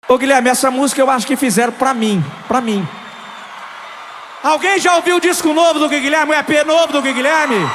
Ô Guilherme, essa música eu acho que fizeram pra mim. Alguém já ouviu o disco novo do Guilherme? O EP novo do Guilherme?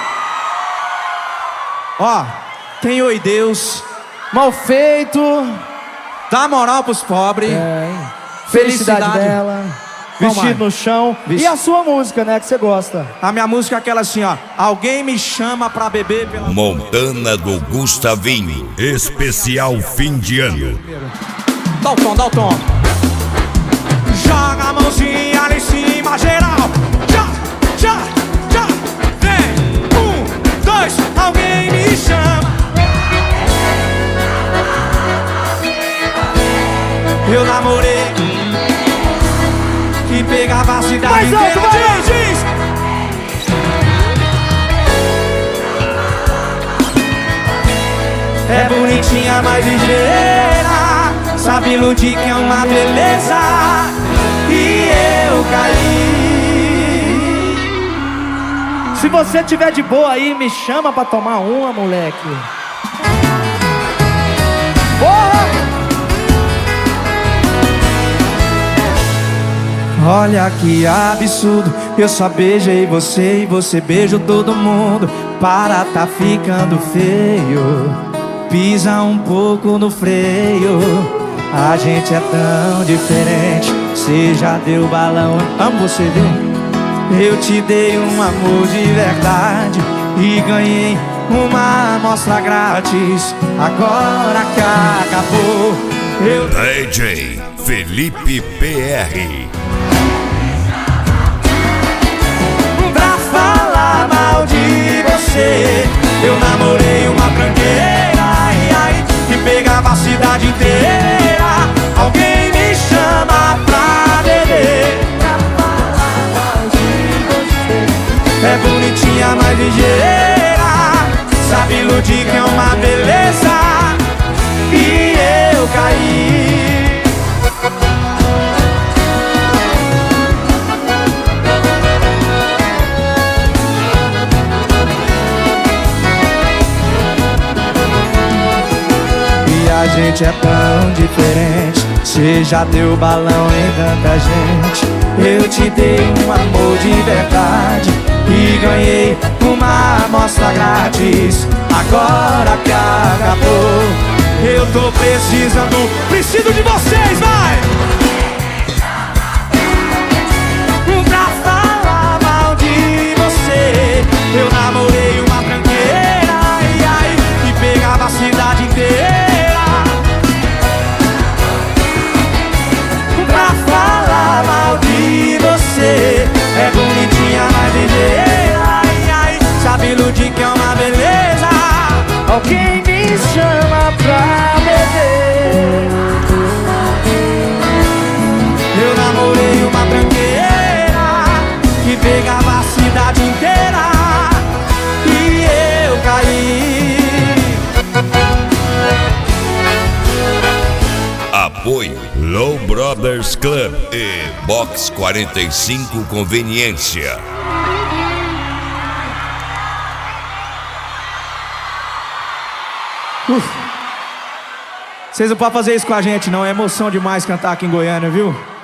Ó, tem Oi Deus, Mal Feito, Dá Moral Pros Pobres, Felicidade dela, Vestido no Chão. Vixe. E a sua música, né, que você gosta? A minha música é aquela assim, ó. Alguém me chama pra beber pela... Montana do Gustavinho, especial fim de ano. Dá o tom. Joga a mãozinha lá em cima, geral. Já, vem. 1, 2, alguém me chama. Eu namorei que pegava a cidade inteira. Diz. É bonitinha, mas ligeira, sabe iludir que é uma beleza. E eu caí. Se você tiver de boa aí, me chama pra tomar uma, moleque. Porra! Olha que absurdo, eu só beijei você e você beijou todo mundo. Para, tá ficando feio, pisa um pouco no freio. A gente é tão diferente, cê já deu balão. Amo você, viu? Eu te dei um amor de verdade e ganhei uma amostra grátis. Agora que acabou, eu... DJ Felipe PR. Pra falar mal de você, eu namorei uma tranqueira, que pegava a cidade inteira. Alguém me chama pra beber. Pra falar mal de você. É bonitinha, mas ligeira, sabe iludir que é uma beleza. E eu caí. A gente é tão diferente, cê já deu balão em tanta gente. Eu te dei um amor de verdade e ganhei uma amostra grátis. Agora que acabou, eu tô preciso de vocês, vai! Pra falar mal de você, eu namorei uma tranqueira, que pegava a cidade inteira. É bonitinha, mas ligeira, sabe iludir que é uma beleza. Alguém me chama pra beber. Eu namorei uma tranqueira que pegava a cidade inteira. E eu caí. Apoio Low Brothers Club e Box 45 Conveniência. Vocês não podem fazer isso com a gente não, é emoção demais cantar aqui em Goiânia, viu?